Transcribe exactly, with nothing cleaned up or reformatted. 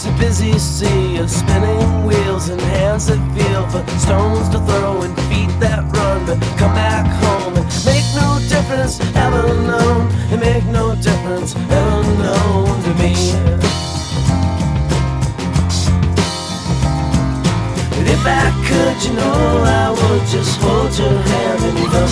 It's a busy sea of spinning wheels and hands that feel for stones to throw and feet that run but come back home and make no difference ever known. It make no difference ever known to me. But if I could, you know, I would just hold your hand and you don't